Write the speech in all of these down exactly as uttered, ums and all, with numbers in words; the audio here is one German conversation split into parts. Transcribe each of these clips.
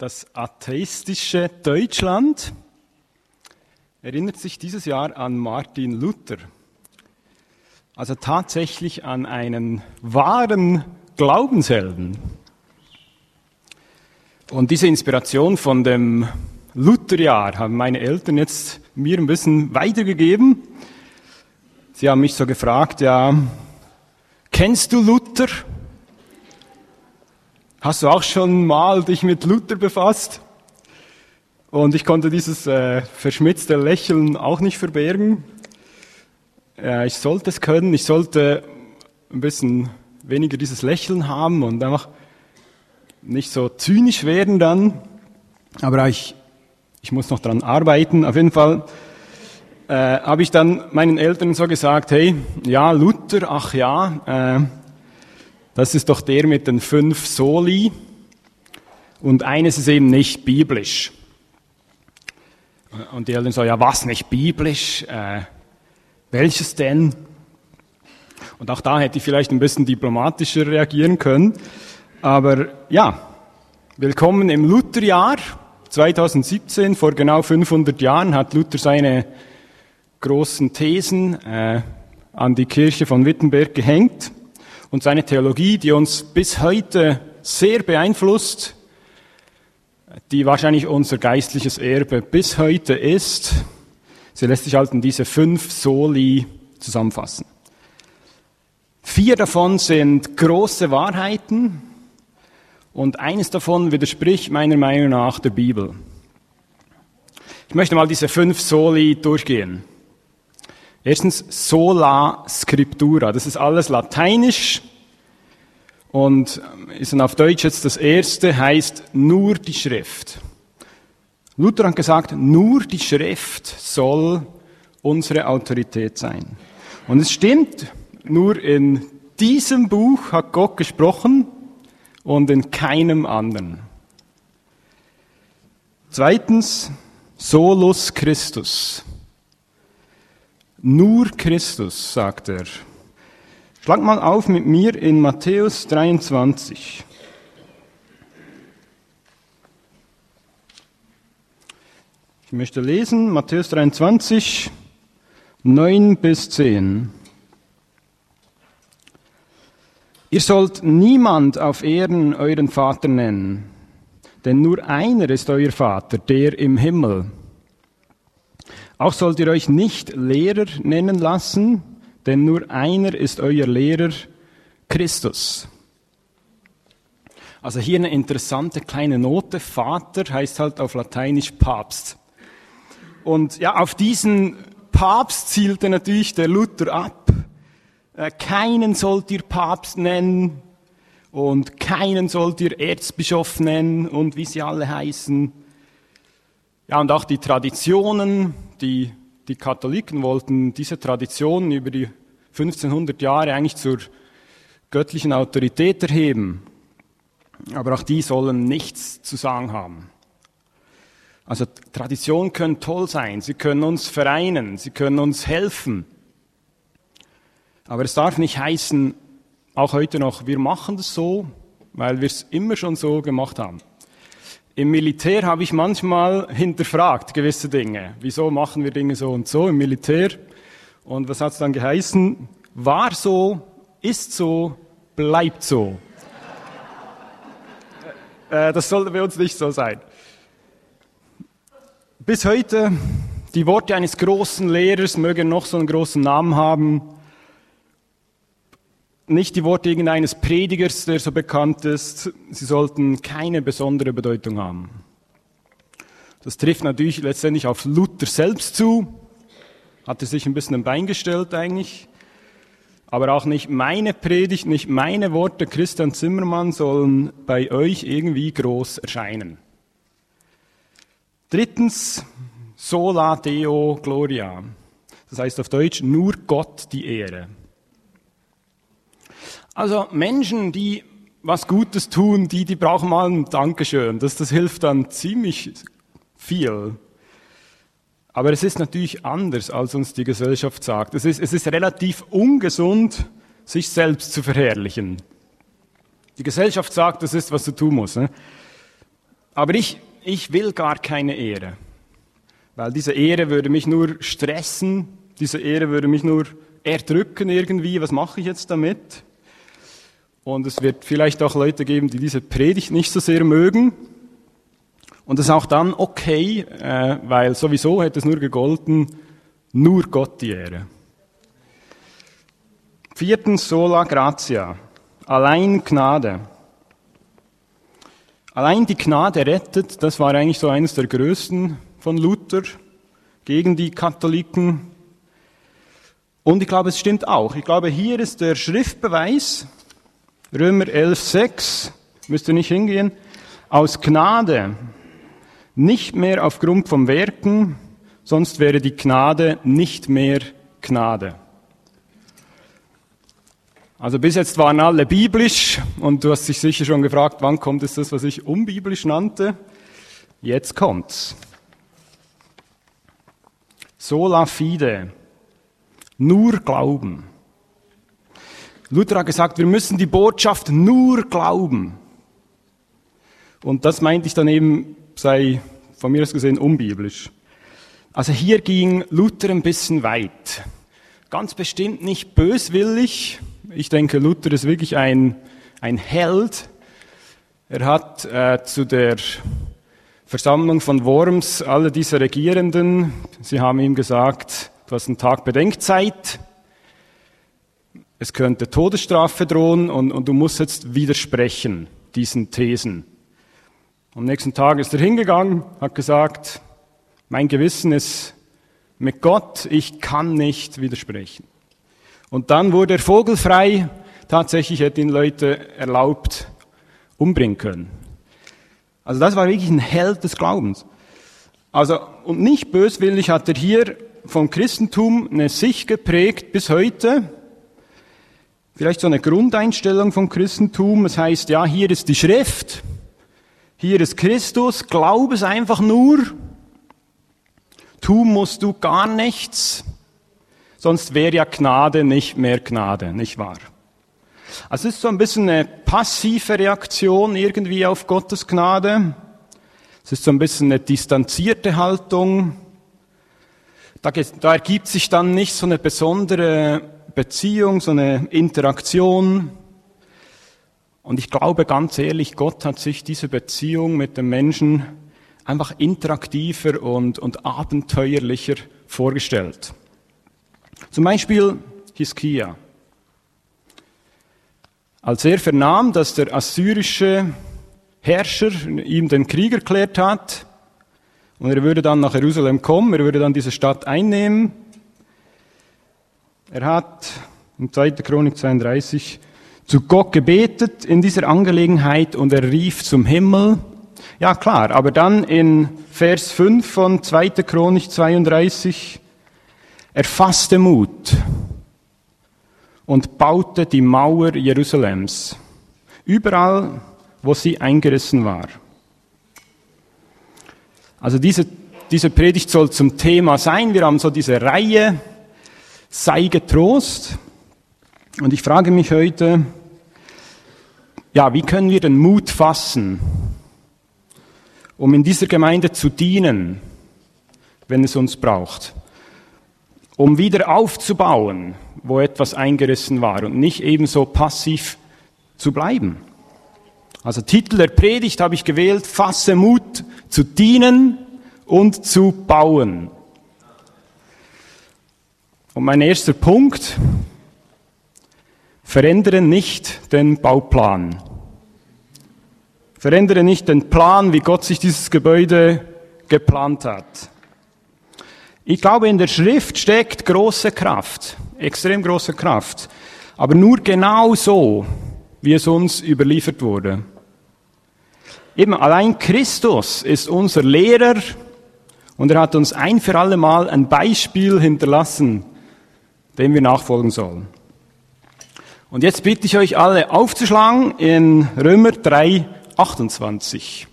Das atheistische Deutschland erinnert sich dieses Jahr an Martin Luther. Also tatsächlich an einen wahren Glaubenshelden. Und diese Inspiration von dem Lutherjahr haben meine Eltern jetzt mir ein bisschen weitergegeben. Sie haben mich so gefragt, ja, kennst du Luther? Hast du auch schon mal dich mit Luther befasst? Und ich konnte dieses äh, verschmitzte Lächeln auch nicht verbergen. Äh, ich sollte es können, ich sollte ein bisschen weniger dieses Lächeln haben und einfach nicht so zynisch werden dann. Aber ich, ich muss noch dran arbeiten. Auf jeden Fall äh, habe ich dann meinen Eltern so gesagt, hey, ja, Luther, ach ja, äh, das ist doch der mit den fünf Soli und eines ist eben nicht biblisch. Und die Eltern so, ja was, nicht biblisch? Äh, welches denn? Und auch da hätte ich vielleicht ein bisschen diplomatischer reagieren können. Aber ja, willkommen im Lutherjahr zweitausendsiebzehn. Vor genau fünfhundert Jahren hat Luther seine großen Thesen äh, an die Kirche von Wittenberg gehängt. Und seine Theologie, die uns bis heute sehr beeinflusst, die wahrscheinlich unser geistliches Erbe bis heute ist, sie lässt sich halt in diese fünf Soli zusammenfassen. Vier davon sind große Wahrheiten und eines davon widerspricht meiner Meinung nach der Bibel. Ich möchte mal diese fünf Soli durchgehen. Erstens Sola Scriptura, das ist alles lateinisch und ist dann auf Deutsch jetzt das erste, heißt nur die Schrift. Luther hat gesagt, nur die Schrift soll unsere Autorität sein. Und es stimmt, nur in diesem Buch hat Gott gesprochen und in keinem anderen. Zweitens Solus Christus. Nur Christus, sagt er. Schlag mal auf mit mir in Matthäus dreiundzwanzig. Ich möchte lesen, Matthäus dreiundzwanzig, neun bis zehn. Ihr sollt niemand auf Erden euren Vater nennen, denn nur einer ist euer Vater, der im Himmel. Auch sollt ihr euch nicht Lehrer nennen lassen, denn nur einer ist euer Lehrer, Christus. Also hier eine interessante kleine Note. Vater heißt halt auf Lateinisch Papst. Und ja, auf diesen Papst zielte natürlich der Luther ab. Keinen sollt ihr Papst nennen und keinen sollt ihr Erzbischof nennen und wie sie alle heißen. Ja, und auch die Traditionen, die, die Katholiken wollten diese Traditionen über die fünfzehnhundert Jahre eigentlich zur göttlichen Autorität erheben. Aber auch die sollen nichts zu sagen haben. Also Traditionen können toll sein, sie können uns vereinen, sie können uns helfen. Aber es darf nicht heißen, auch heute noch, wir machen das so, weil wir es immer schon so gemacht haben. Im Militär habe ich manchmal hinterfragt gewisse Dinge. Wieso machen wir Dinge so und so im Militär? Und was hat es dann geheißen? War so, ist so, bleibt so. äh, das sollte bei uns nicht so sein. Bis heute, die Worte eines großen Lehrers mögen noch so einen großen Namen haben. Nicht die Worte irgendeines Predigers, der so bekannt ist. Sie sollten keine besondere Bedeutung haben. Das trifft natürlich letztendlich auf Luther selbst zu. Hat er sich ein bisschen ein Bein gestellt eigentlich. Aber auch nicht meine Predigt, nicht meine Worte, Christian Zimmermann, sollen bei euch irgendwie groß erscheinen. Drittens, Sola Deo Gloria. Das heißt auf Deutsch, nur Gott die Ehre. Also Menschen, die was Gutes tun, die, die brauchen mal ein Dankeschön. Das, das hilft dann ziemlich viel. Aber es ist natürlich anders, als uns die Gesellschaft sagt. Es ist, es ist relativ ungesund, sich selbst zu verherrlichen. Die Gesellschaft sagt, das ist, was du tun musst. Ne? Aber ich, ich will gar keine Ehre, weil diese Ehre würde mich nur stressen, diese Ehre würde mich nur erdrücken irgendwie. Was mache ich jetzt damit? Und es wird vielleicht auch Leute geben, die diese Predigt nicht so sehr mögen. Und das ist auch dann okay, äh, weil sowieso hätte es nur gegolten, nur Gott die Ehre. Viertens, sola gratia, allein Gnade. Allein die Gnade rettet, das war eigentlich so eines der größten von Luther gegen die Katholiken. Und ich glaube, es stimmt auch. Ich glaube, hier ist der Schriftbeweis, Römer elf sechs, müsst ihr nicht hingehen, aus Gnade, nicht mehr aufgrund von Werken, sonst wäre die Gnade nicht mehr Gnade. Also bis jetzt waren alle biblisch und du hast dich sicher schon gefragt, wann kommt es das, was ich unbiblisch nannte? Jetzt kommt's. Sola fide, nur Glauben. Luther hat gesagt, wir müssen die Botschaft nur glauben. Und das meinte ich dann eben, sei von mir aus gesehen unbiblisch. Also hier ging Luther ein bisschen weit. Ganz bestimmt nicht böswillig. Ich denke, Luther ist wirklich ein, ein Held. Er hat äh, zu der Versammlung von Worms alle diese Regierenden, sie haben ihm gesagt, du hast einen Tag Bedenkzeit, es könnte Todesstrafe drohen und, und du musst jetzt widersprechen diesen Thesen. Am nächsten Tag ist er hingegangen, hat gesagt, mein Gewissen ist mit Gott, ich kann nicht widersprechen. Und dann wurde er vogelfrei, tatsächlich hätte ihn Leute erlaubt, umbringen können. Also das war wirklich ein Held des Glaubens. Also, und nicht böswillig hat er hier vom Christentum eine Sicht geprägt bis heute. Vielleicht so eine Grundeinstellung vom Christentum. Es heißt, ja, hier ist die Schrift, hier ist Christus, glaub es einfach nur. Tun musst du gar nichts, sonst wäre ja Gnade nicht mehr Gnade, nicht wahr? Also es ist so ein bisschen eine passive Reaktion irgendwie auf Gottes Gnade. Es ist so ein bisschen eine distanzierte Haltung. Da, da ergibt sich dann nicht so eine besondere Beziehung, so eine Interaktion. Und ich glaube ganz ehrlich, Gott hat sich diese Beziehung mit dem Menschen einfach interaktiver und, und abenteuerlicher vorgestellt. Zum Beispiel Hiskia. Als er vernahm, dass der assyrische Herrscher ihm den Krieg erklärt hat und er würde dann nach Jerusalem kommen, er würde dann diese Stadt einnehmen, er hat in zweiter Chronik zweiunddreißig zu Gott gebetet in dieser Angelegenheit und er rief zum Himmel. Ja klar, aber dann in Vers fünf von zweiter Chronik zweiunddreißig, er fasste Mut und baute die Mauer Jerusalems, überall, wo sie eingerissen war. Also diese, diese Predigt soll zum Thema sein. Wir haben so diese Reihe, sei getrost. Und ich frage mich heute, ja, wie können wir den Mut fassen, um in dieser Gemeinde zu dienen, wenn es uns braucht, um wieder aufzubauen, wo etwas eingerissen war und nicht ebenso passiv zu bleiben. Also Titel der Predigt habe ich gewählt, fasse Mut zu dienen und zu bauen. Und mein erster Punkt, verändere nicht den Bauplan. Verändere nicht den Plan, wie Gott sich dieses Gebäude geplant hat. Ich glaube, in der Schrift steckt große Kraft, extrem große Kraft, aber nur genau so, wie es uns überliefert wurde. Eben allein Christus ist unser Lehrer und er hat uns ein für alle Mal ein Beispiel hinterlassen, dem wir nachfolgen sollen. Und jetzt bitte ich euch alle aufzuschlagen in Römer drei, achtundzwanzig.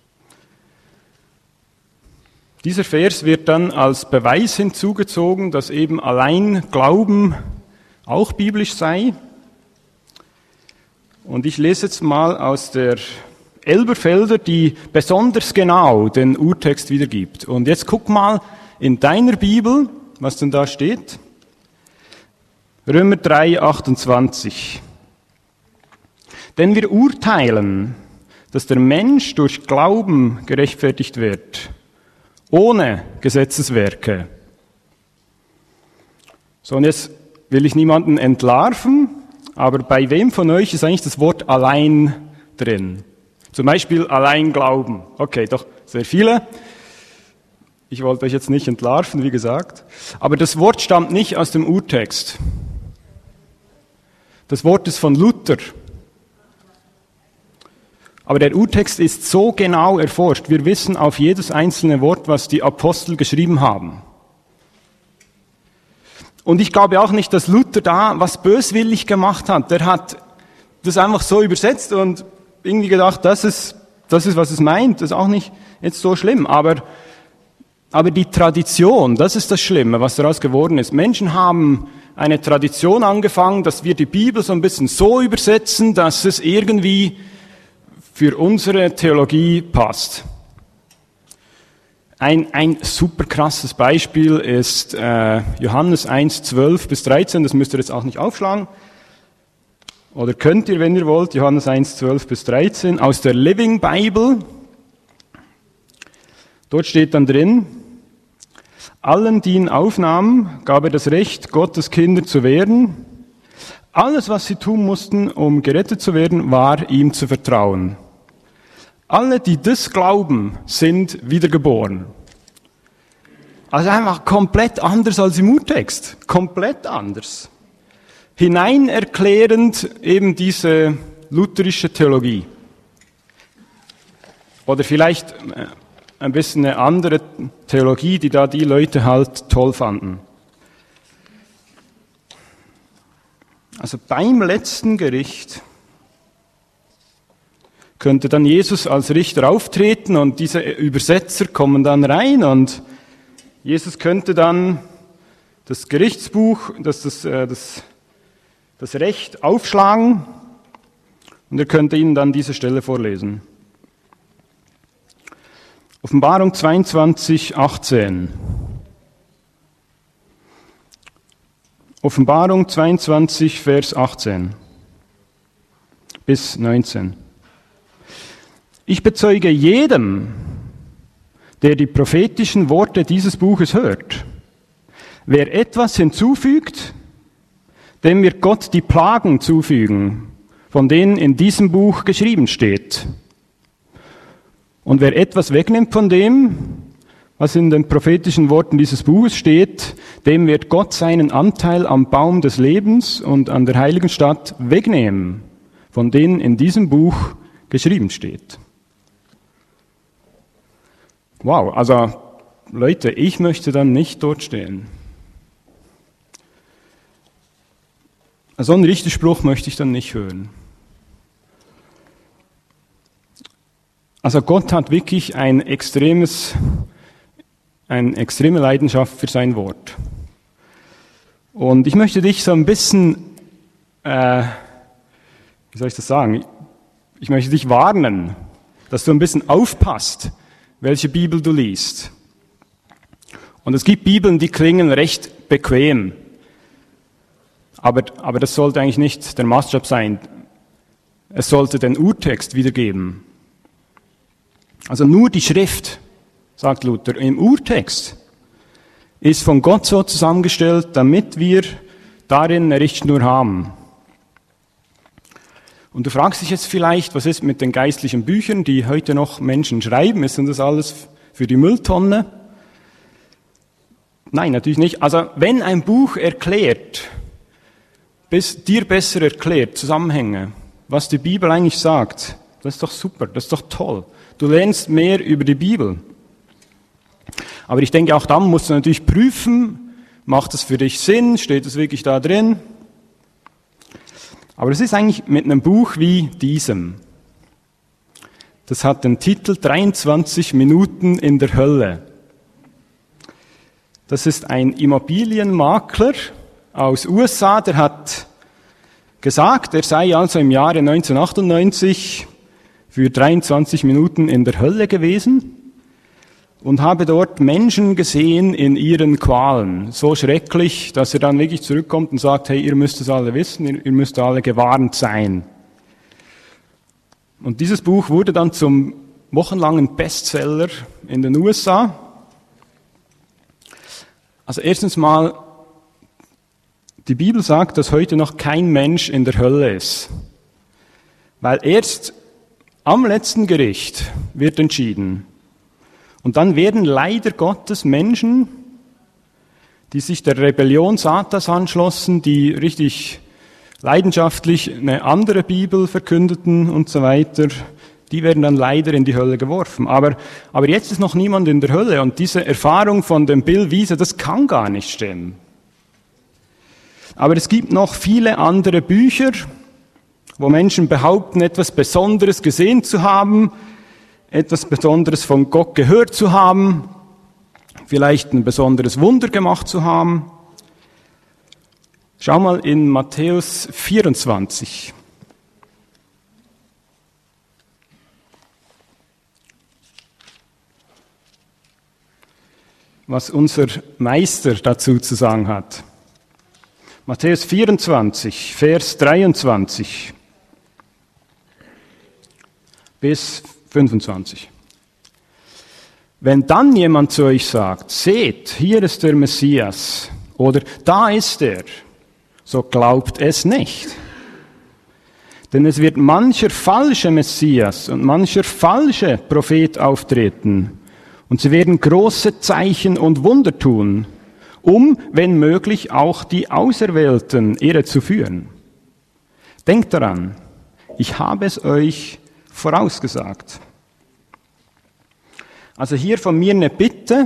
Dieser Vers wird dann als Beweis hinzugezogen, dass eben allein Glauben auch biblisch sei. Und ich lese jetzt mal aus der Elberfelder, die besonders genau den Urtext wiedergibt. Und jetzt guck mal in deiner Bibel, was denn da steht. Römer drei, achtundzwanzig. Denn wir urteilen, dass der Mensch durch Glauben gerechtfertigt wird, ohne Gesetzeswerke. So, und jetzt will ich niemanden entlarven, aber bei wem von euch ist eigentlich das Wort allein drin? Zum Beispiel allein glauben. Okay, doch sehr viele. Ich wollte euch jetzt nicht entlarven, wie gesagt. Aber das Wort stammt nicht aus dem Urtext. Das Wort ist von Luther. Aber der Urtext ist so genau erforscht. Wir wissen auf jedes einzelne Wort, was die Apostel geschrieben haben. Und ich glaube auch nicht, dass Luther da was böswillig gemacht hat. Der hat das einfach so übersetzt und irgendwie gedacht, das ist, das ist, was es meint. Das ist auch nicht jetzt so schlimm. Aber, aber die Tradition, das ist das Schlimme, was daraus geworden ist. Menschen haben eine Tradition angefangen, dass wir die Bibel so ein bisschen so übersetzen, dass es irgendwie für unsere Theologie passt. Ein, ein super krasses Beispiel ist äh, Johannes eins, zwölf bis dreizehn, das müsst ihr jetzt auch nicht aufschlagen. Oder könnt ihr, wenn ihr wollt, Johannes eins, zwölf bis dreizehn, aus der Living Bible. Dort steht dann drin, allen, die ihn aufnahmen, gab er das Recht, Gottes Kinder zu werden. Alles, was sie tun mussten, um gerettet zu werden, war ihm zu vertrauen. Alle, die das glauben, sind wiedergeboren. Also einfach komplett anders als im Urtext. Komplett anders. Hineinerklärend eben diese lutherische Theologie. Oder vielleicht ein bisschen eine andere Theologie, die da die Leute halt toll fanden. Also beim letzten Gericht könnte dann Jesus als Richter auftreten und diese Übersetzer kommen dann rein und Jesus könnte dann das Gerichtsbuch, das, das, das, das Recht aufschlagen und er könnte ihnen dann diese Stelle vorlesen. Offenbarung zweiundzwanzig, achtzehn. Offenbarung zweiundzwanzig, Vers achtzehn bis neunzehn. Ich bezeuge jedem, der die prophetischen Worte dieses Buches hört. Wer etwas hinzufügt, dem wird Gott die Plagen zufügen, von denen in diesem Buch geschrieben steht. Und wer etwas wegnimmt von dem, was in den prophetischen Worten dieses Buches steht, dem wird Gott seinen Anteil am Baum des Lebens und an der heiligen Stadt wegnehmen, von denen in diesem Buch geschrieben steht. Wow, also Leute, ich möchte dann nicht dort stehen. So einen Richterspruch möchte ich dann nicht hören. Also Gott hat wirklich ein extremes, eine extreme Leidenschaft für sein Wort. Und ich möchte dich so ein bisschen, äh, wie soll ich das sagen? Ich möchte dich warnen, dass du ein bisschen aufpasst, welche Bibel du liest. Und es gibt Bibeln, die klingen recht bequem. Aber, aber das sollte eigentlich nicht der Maßstab sein. Es sollte den Urtext wiedergeben. Also nur die Schrift, sagt Luther, im Urtext ist von Gott so zusammengestellt, damit wir darin eine Richtschnur haben. Und du fragst dich jetzt vielleicht, was ist mit den geistlichen Büchern, die heute noch Menschen schreiben? Ist denn das alles für die Mülltonne? Nein, natürlich nicht. Also wenn ein Buch erklärt, bis dir besser erklärt, Zusammenhänge, was die Bibel eigentlich sagt, das ist doch super, das ist doch toll. Du lernst mehr über die Bibel. Aber ich denke, auch dann musst du natürlich prüfen, macht es für dich Sinn, steht es wirklich da drin? Aber es ist eigentlich mit einem Buch wie diesem. Das hat den Titel dreiundzwanzig Minuten in der Hölle. Das ist ein Immobilienmakler aus U S A, der hat gesagt, er sei also im Jahre neunzehnhundertachtundneunzig für dreiundzwanzig Minuten in der Hölle gewesen und habe dort Menschen gesehen in ihren Qualen. So schrecklich, dass er dann wirklich zurückkommt und sagt, hey, ihr müsst es alle wissen, ihr, ihr müsst alle gewarnt sein. Und dieses Buch wurde dann zum wochenlangen Bestseller in den U S A. Also erstens mal, die Bibel sagt, dass heute noch kein Mensch in der Hölle ist. Weil erst am letzten Gericht wird entschieden. Und dann werden leider Gottes Menschen, die sich der Rebellion Satans anschlossen, die richtig leidenschaftlich eine andere Bibel verkündeten und so weiter, die werden dann leider in die Hölle geworfen. Aber, aber jetzt ist noch niemand in der Hölle und diese Erfahrung von dem Bill Wiese, das kann gar nicht stimmen. Aber es gibt noch viele andere Bücher, wo Menschen behaupten, etwas Besonderes gesehen zu haben, etwas Besonderes von Gott gehört zu haben, vielleicht ein besonderes Wunder gemacht zu haben. Schau mal in Matthäus vierundzwanzig. Was unser Meister dazu zu sagen hat. Matthäus vierundzwanzig, Vers dreiundzwanzig bis fünfundzwanzig. Wenn dann jemand zu euch sagt, seht, hier ist der Messias, oder da ist er, so glaubt es nicht. Denn es wird mancher falsche Messias und mancher falsche Prophet auftreten, und sie werden große Zeichen und Wunder tun, um, wenn möglich, auch die Auserwählten irrezuführen. Denkt daran, ich habe es euch vorausgesagt. Also hier von mir eine Bitte,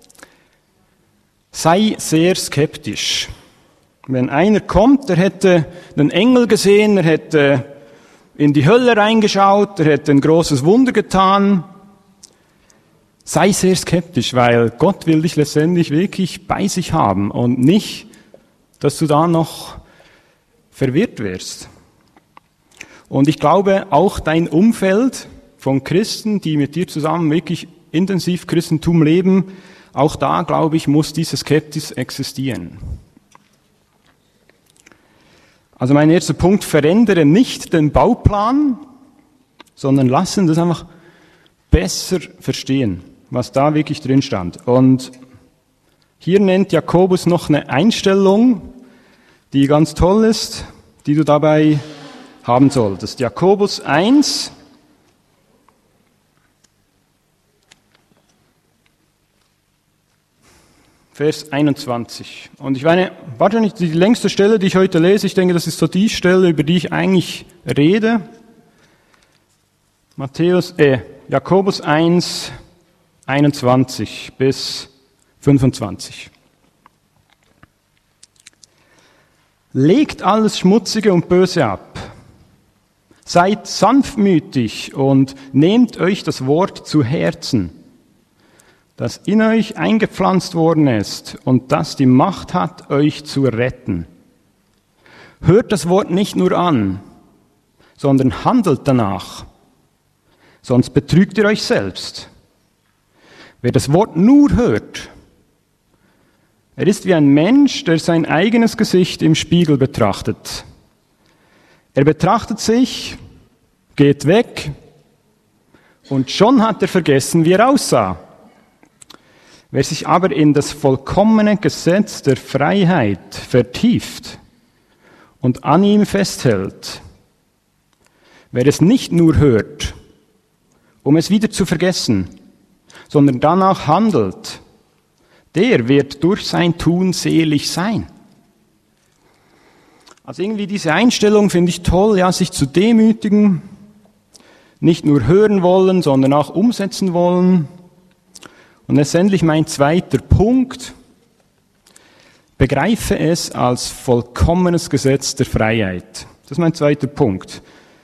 sei sehr skeptisch. Wenn einer kommt, der hätte einen Engel gesehen, er hätte in die Hölle reingeschaut, er hätte ein großes Wunder getan, sei sehr skeptisch, weil Gott will dich letztendlich wirklich bei sich haben und nicht, dass du da noch verwirrt wirst. Und ich glaube, auch dein Umfeld von Christen, die mit dir zusammen wirklich intensiv Christentum leben, auch da, glaube ich, muss diese Skepsis existieren. Also mein erster Punkt, verändere nicht den Bauplan, sondern lassen das einfach besser verstehen, was da wirklich drin stand. Und hier nennt Jakobus noch eine Einstellung, die ganz toll ist, die du dabei haben solltest. Jakobus eins, Vers einundzwanzig. Und ich meine, wahrscheinlich die längste Stelle, die ich heute lese, ich denke, das ist so die Stelle, über die ich eigentlich rede. Matthäus, äh, Jakobus eins, einundzwanzig bis fünfundzwanzig. Legt alles Schmutzige und Böse ab. Seid sanftmütig und nehmt euch das Wort zu Herzen, das in euch eingepflanzt worden ist und das die Macht hat, euch zu retten. Hört das Wort nicht nur an, sondern handelt danach, sonst betrügt ihr euch selbst. Wer das Wort nur hört, er ist wie ein Mensch, der sein eigenes Gesicht im Spiegel betrachtet. Er betrachtet sich, geht weg und schon hat er vergessen, wie er aussah. Wer sich aber in das vollkommene Gesetz der Freiheit vertieft und an ihm festhält, wer es nicht nur hört, um es wieder zu vergessen, sondern danach handelt, der wird durch sein Tun selig sein. Also irgendwie diese Einstellung finde ich toll, ja, sich zu demütigen, nicht nur hören wollen, sondern auch umsetzen wollen. Und letztendlich mein zweiter Punkt, begreife es als vollkommenes Gesetz der Freiheit. Das ist mein zweiter Punkt.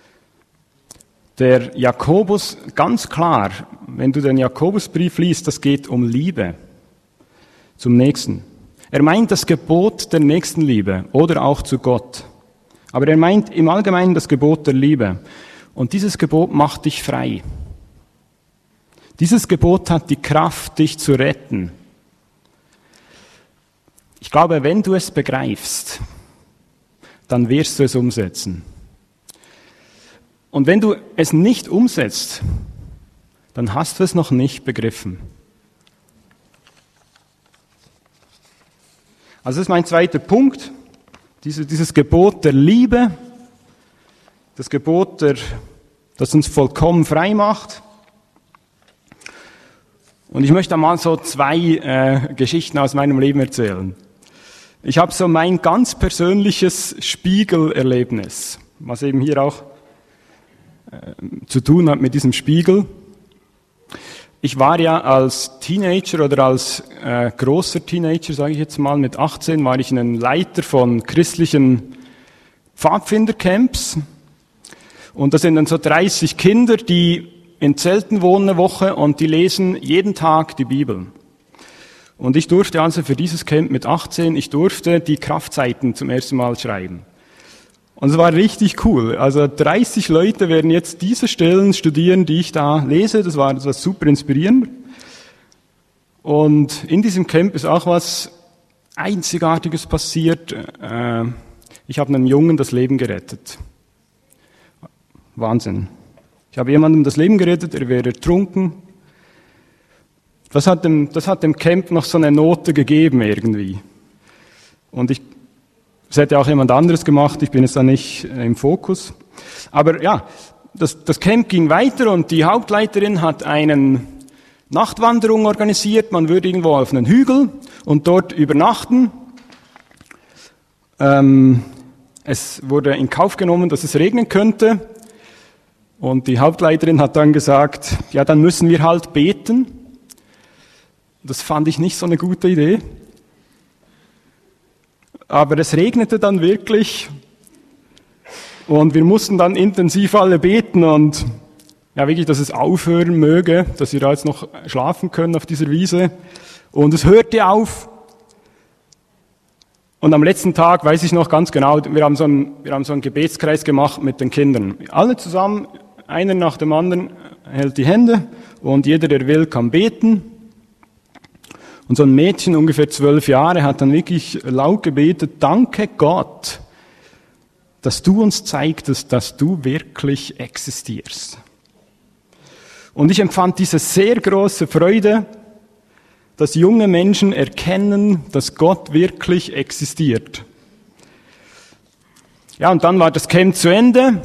Der Jakobus, ganz klar, wenn du den Jakobusbrief liest, das geht um Liebe zum Nächsten. Er meint das Gebot der Nächstenliebe oder auch zu Gott. Aber er meint im Allgemeinen das Gebot der Liebe. Und dieses Gebot macht dich frei. Dieses Gebot hat die Kraft, dich zu retten. Ich glaube, wenn du es begreifst, dann wirst du es umsetzen. Und wenn du es nicht umsetzt, dann hast du es noch nicht begriffen. Also das ist mein zweiter Punkt, diese, dieses Gebot der Liebe, das Gebot, der, das uns vollkommen frei macht. Und ich möchte einmal so zwei äh, Geschichten aus meinem Leben erzählen. Ich habe so mein ganz persönliches Spiegelerlebnis, was eben hier auch äh, zu tun hat mit diesem Spiegel. Ich war ja als Teenager oder als äh, großer Teenager, sage ich jetzt mal, mit achtzehn, war ich ein Leiter von christlichen Pfadfindercamps. Und das sind dann so dreißig Kinder, die in Zelten wohnen eine Woche und die lesen jeden Tag die Bibel. Und ich durfte also für dieses Camp mit achtzehn, ich durfte die Kraftzeiten zum ersten Mal schreiben. Und es war richtig cool. Also dreißig Leute werden jetzt diese Stellen studieren, die ich da lese. Das war, das war super inspirierend. Und in diesem Camp ist auch was Einzigartiges passiert. Ich habe einem Jungen das Leben gerettet. Wahnsinn. Ich habe jemandem das Leben gerettet, er wäre ertrunken. Das hat dem, das hat dem Camp noch so eine Note gegeben irgendwie. Und ich, das hätte auch jemand anderes gemacht, ich bin jetzt da nicht im Fokus. Aber ja, das, das Camp ging weiter und die Hauptleiterin hat eine Nachtwanderung organisiert. Man würde irgendwo auf einen Hügel und dort übernachten. Ähm, es wurde in Kauf genommen, dass es regnen könnte. Und die Hauptleiterin hat dann gesagt, ja, dann müssen wir halt beten. Das fand ich nicht so eine gute Idee. Aber es regnete dann wirklich und wir mussten dann intensiv alle beten und ja, wirklich, dass es aufhören möge, dass wir da jetzt noch schlafen können auf dieser Wiese. Und es hörte auf. Und am letzten Tag weiß ich noch ganz genau, wir haben so einen, wir haben so einen Gebetskreis gemacht mit den Kindern. Alle zusammen, einer nach dem anderen hält die Hände und jeder, der will, kann beten. Und so ein Mädchen, ungefähr zwölf Jahre, hat dann wirklich laut gebetet, danke Gott, dass du uns zeigtest, dass du wirklich existierst. Und ich empfand diese sehr große Freude, dass junge Menschen erkennen, dass Gott wirklich existiert. Ja, und dann war das Camp zu Ende.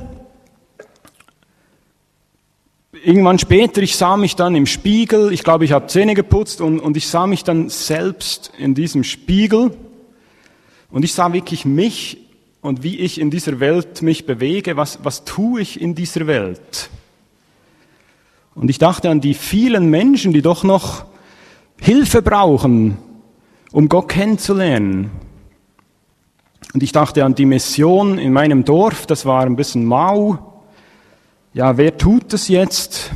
Irgendwann später, ich sah mich dann im Spiegel, ich glaube, ich habe Zähne geputzt und, und ich sah mich dann selbst in diesem Spiegel und ich sah wirklich mich und wie ich in dieser Welt mich bewege, was, was tue ich in dieser Welt? Und ich dachte an die vielen Menschen, die doch noch Hilfe brauchen, um Gott kennenzulernen. Und ich dachte an die Mission in meinem Dorf, das war ein bisschen mau. Ja, wer tut das jetzt?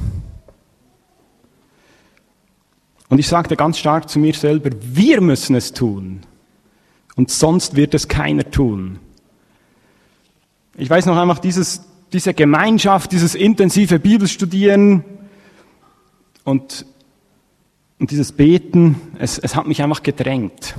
Und ich sagte ganz stark zu mir selber, wir müssen es tun. Und sonst wird es keiner tun. Ich weiß noch einfach, dieses, diese Gemeinschaft, dieses intensive Bibelstudieren und, und dieses Beten, es, es hat mich einfach gedrängt.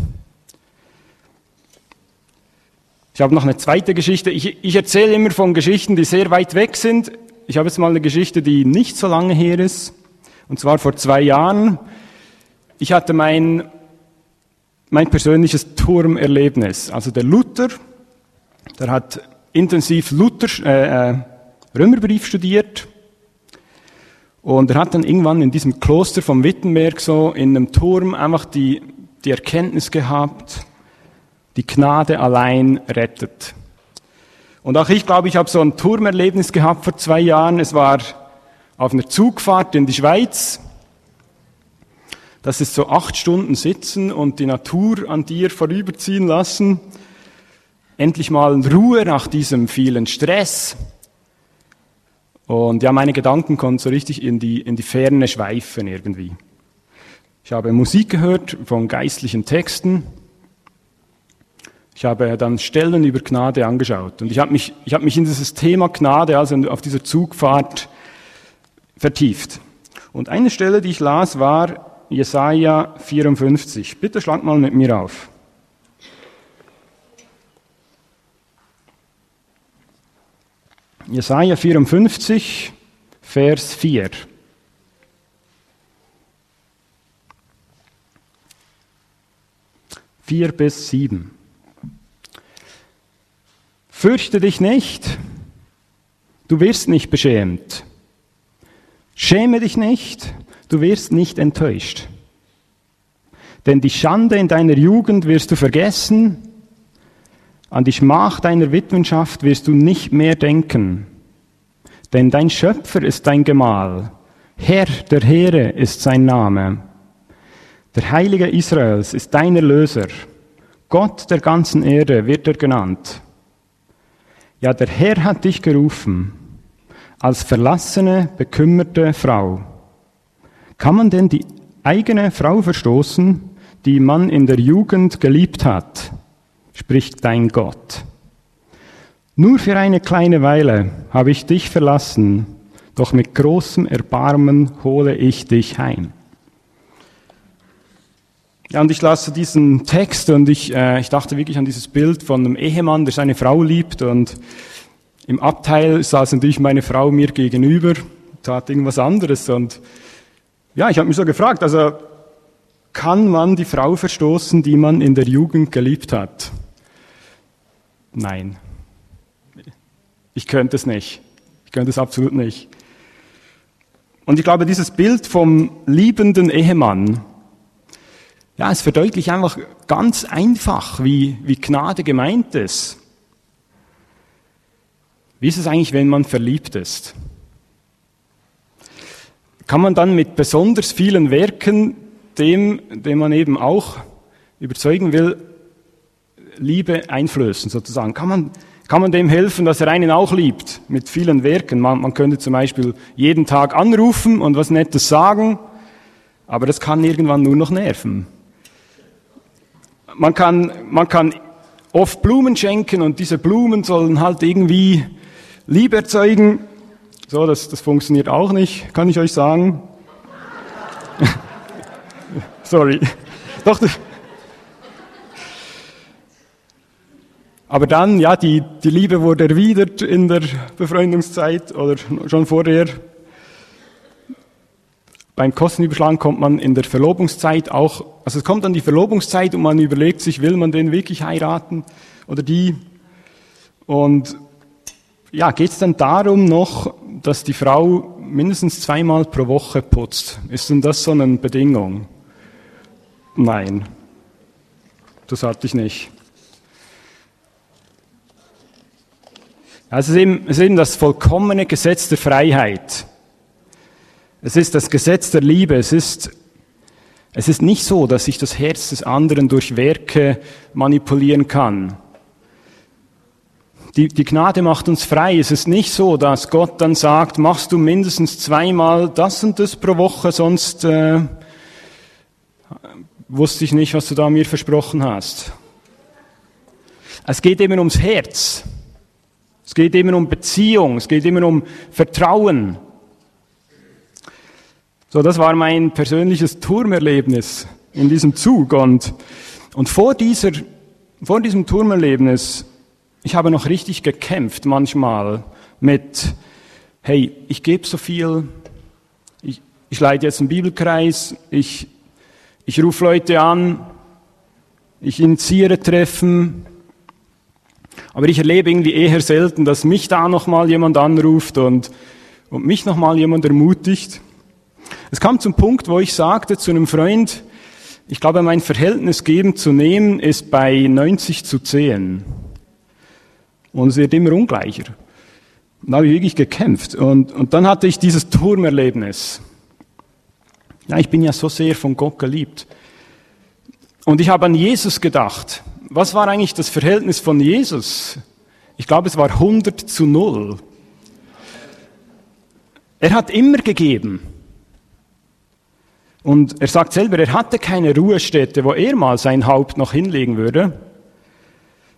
Ich habe noch eine zweite Geschichte. Ich, ich erzähle immer von Geschichten, die sehr weit weg sind. Ich habe jetzt mal eine Geschichte, die nicht so lange her ist, und zwar vor zwei Jahren. Ich hatte mein, mein persönliches Turmerlebnis. Also der Luther, der hat intensiv Luther, äh, Römerbrief studiert und er hat dann irgendwann in diesem Kloster vom Wittenberg so in einem Turm einfach die, die Erkenntnis gehabt, die Gnade allein rettet. Und auch ich glaube, ich habe so ein Turmerlebnis gehabt vor zwei Jahren. Es war auf einer Zugfahrt in die Schweiz. Das ist so acht Stunden sitzen und die Natur an dir vorüberziehen lassen. Endlich mal Ruhe nach diesem vielen Stress. Und ja, meine Gedanken konnten so richtig in die, in die Ferne schweifen irgendwie. Ich habe Musik gehört von geistlichen Texten. Ich habe dann Stellen über Gnade angeschaut und ich habe mich, ich habe mich in dieses Thema Gnade, also auf dieser Zugfahrt, vertieft. Und eine Stelle, die ich las, war Jesaja vierundfünfzig. Bitte schlag mal mit mir auf. Jesaja vierundfünfzig, Vers vier. Vier bis sieben. Fürchte dich nicht, du wirst nicht beschämt. Schäme dich nicht, du wirst nicht enttäuscht. Denn die Schande in deiner Jugend wirst du vergessen, an die Schmach deiner Witwenschaft wirst du nicht mehr denken. Denn dein Schöpfer ist dein Gemahl, Herr der Heere ist sein Name. Der Heilige Israels ist dein Erlöser, Gott der ganzen Erde wird er genannt. Ja, der Herr hat dich gerufen, als verlassene, bekümmerte Frau. Kann man denn die eigene Frau verstoßen, die man in der Jugend geliebt hat, spricht dein Gott. Nur für eine kleine Weile habe ich dich verlassen, doch mit großem Erbarmen hole ich dich heim. Ja, und ich las diesen Text und ich, äh, ich dachte wirklich an dieses Bild von einem Ehemann, der seine Frau liebt, und im Abteil saß natürlich meine Frau mir gegenüber, tat irgendwas anderes, und ja, ich habe mich so gefragt, also kann man die Frau verstoßen, die man in der Jugend geliebt hat? Nein. Ich könnte es nicht. Ich könnte es absolut nicht. Und ich glaube, dieses Bild vom liebenden Ehemann, ja, es verdeutlicht einfach ganz einfach, wie, wie Gnade gemeint ist. Wie ist es eigentlich, wenn man verliebt ist? Kann man dann mit besonders vielen Werken dem, dem man eben auch überzeugen will, Liebe einflößen, sozusagen? Kann man, kann man dem helfen, dass er einen auch liebt, mit vielen Werken? Man, man könnte zum Beispiel jeden Tag anrufen und was Nettes sagen, aber das kann irgendwann nur noch nerven. Man kann, man kann oft Blumen schenken und diese Blumen sollen halt irgendwie Liebe erzeugen. So, das, das funktioniert auch nicht, kann ich euch sagen. Sorry. Doch. Aber dann, ja, die, die Liebe wurde erwidert in der Befreundungszeit oder schon vorher. Beim Kostenüberschlagen kommt man in der Verlobungszeit auch, also es kommt dann die Verlobungszeit und man überlegt sich, will man den wirklich heiraten oder die? Und ja, geht es dann darum noch, dass die Frau mindestens zweimal pro Woche putzt? Ist denn das so eine Bedingung? Nein, das hatte ich nicht. Ja, es ist eben, es ist eben das vollkommene Gesetz der Freiheit. Es ist das Gesetz der Liebe. Es ist, es ist nicht so, dass ich das Herz des anderen durch Werke manipulieren kann. Die, die Gnade macht uns frei. Es ist nicht so, dass Gott dann sagt, machst du mindestens zweimal das und das pro Woche, sonst äh, wusste ich nicht, was du da mir versprochen hast. Es geht immer ums Herz. Es geht immer um Beziehung. Es geht immer um Vertrauen. So, das war mein persönliches Turmerlebnis in diesem Zug. Und, und vor, dieser, vor diesem Turmerlebnis, ich habe noch richtig gekämpft manchmal mit, hey, ich gebe so viel, ich, ich leite jetzt einen Bibelkreis, ich, ich rufe Leute an, ich initiiere Treffen, aber ich erlebe irgendwie eher selten, dass mich da nochmal jemand anruft und, und mich nochmal jemand ermutigt. Es kam zum Punkt, wo ich sagte zu einem Freund, ich glaube, mein Verhältnis geben zu nehmen ist bei neunzig zu zehn. Und es wird immer ungleicher. Und da habe ich wirklich gekämpft. Und, und dann hatte ich dieses Turmerlebnis. Ja, ich bin ja so sehr von Gott geliebt. Und ich habe an Jesus gedacht. Was war eigentlich das Verhältnis von Jesus? Ich glaube, es war hundert zu null. Er hat immer gegeben. Und er sagt selber, er hatte keine Ruhestätte, wo er mal sein Haupt noch hinlegen würde.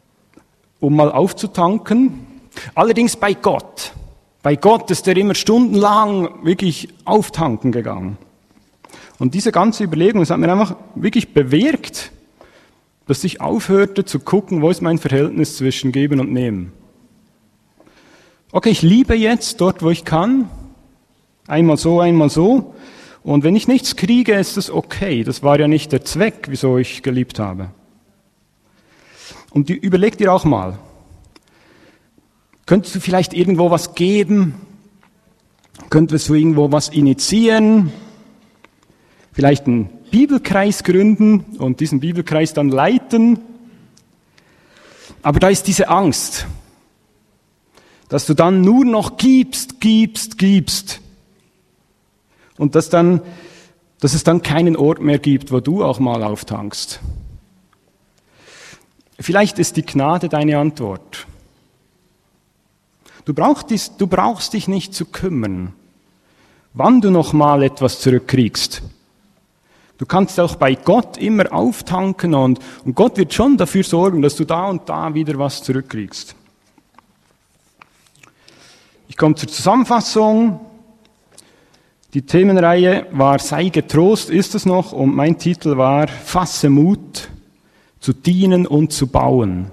um mal aufzutanken. Allerdings bei Gott. Bei Gott ist er immer stundenlang wirklich auftanken gegangen. Und diese ganze Überlegung, das hat mir einfach wirklich bewirkt, dass ich aufhörte zu gucken, wo ist mein Verhältnis zwischen Geben und Nehmen. Okay, ich liebe jetzt dort, wo ich kann. Einmal so, einmal so. Und wenn ich nichts kriege, ist das okay. Das war ja nicht der Zweck, wieso ich geliebt habe. Und die, überleg dir auch mal, könntest du vielleicht irgendwo was geben? Könntest du irgendwo was initiieren? Vielleicht einen Bibelkreis gründen und diesen Bibelkreis dann leiten? Aber da ist diese Angst, dass du dann nur noch gibst, gibst, gibst. Und dass, dann, dass es dann keinen Ort mehr gibt, wo du auch mal auftankst. Vielleicht ist die Gnade deine Antwort. Du brauchst, dich, du brauchst dich nicht zu kümmern, wann du noch mal etwas zurückkriegst. Du kannst auch bei Gott immer auftanken und, und Gott wird schon dafür sorgen, dass du da und da wieder was zurückkriegst. Ich komme zur Zusammenfassung. Die Themenreihe war Sei getrost, ist es noch, und mein Titel war Fasse Mut, zu dienen und zu bauen.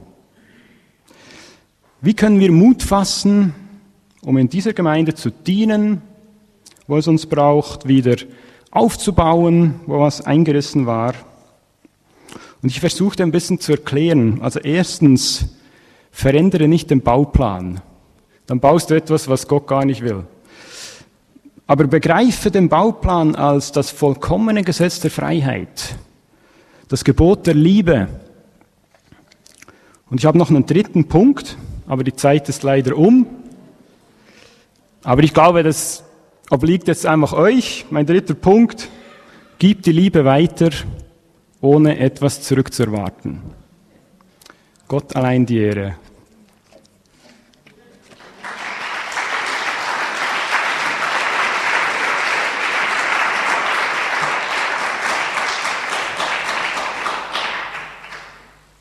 Wie können wir Mut fassen, um in dieser Gemeinde zu dienen, wo es uns braucht, wieder aufzubauen, wo was eingerissen war? Und ich versuchte ein bisschen zu erklären. Also erstens, verändere nicht den Bauplan. Dann baust du etwas, was Gott gar nicht will. Aber begreife den Bauplan als das vollkommene Gesetz der Freiheit, das Gebot der Liebe. Und ich habe noch einen dritten Punkt, aber die Zeit ist leider um. Aber ich glaube, das obliegt jetzt einfach euch. Mein dritter Punkt, gib die Liebe weiter, ohne etwas zurückzuerwarten. Gott allein die Ehre.